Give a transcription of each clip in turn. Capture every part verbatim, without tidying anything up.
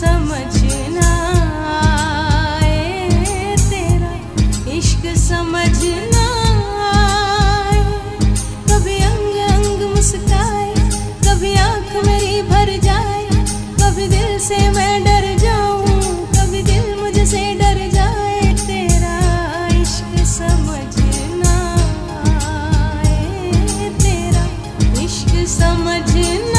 समझ ना आए, तेरा इश्क समझ ना आए। कभी अंग अंग मुस्काए, कभी आंख मेरी भर जाए, कभी दिल से मैं डर जाऊं, कभी दिल मुझसे डर जाए। तेरा इश्क समझ ना आए, तेरा इश्क समझ ना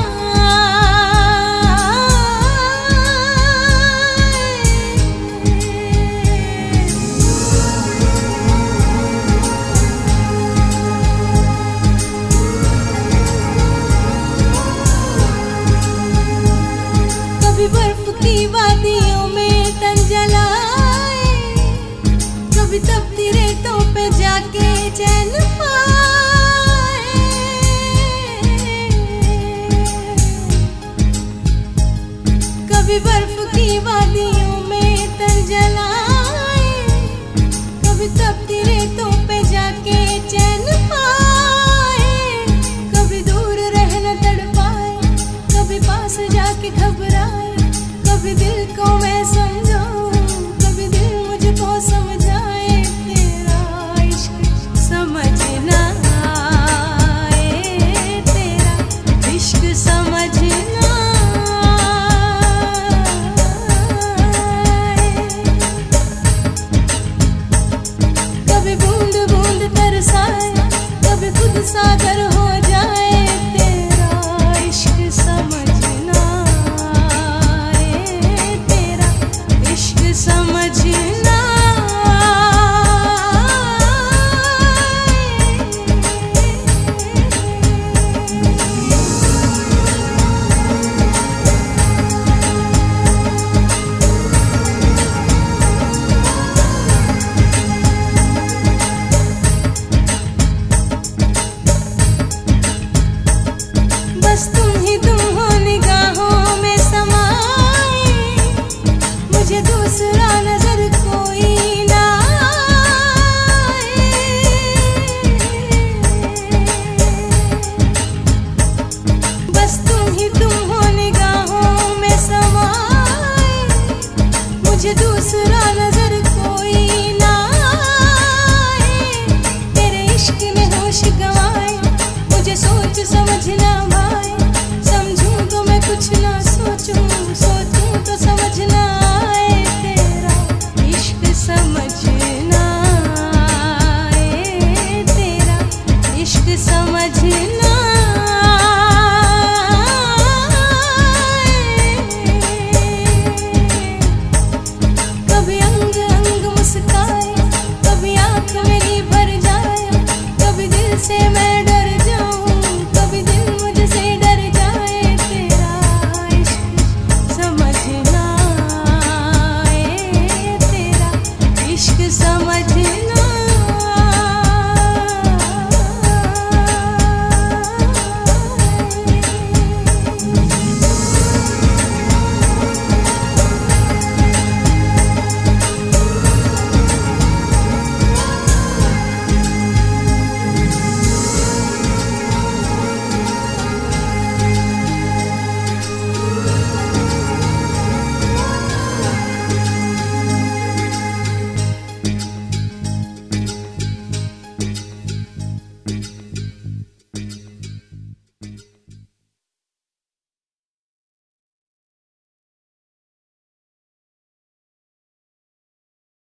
कभी बर्फ की वादियों में तन जलाए, कभी तपती रेतों पे जाके चैन पाए। कभी बर्फ की वादियों में तन जलाए, कभी तपती रेतों पे जाके चैन पाए। कभी दूर रहना तड़पाए, कभी पास जाके घबराए, कभी दिल को मैं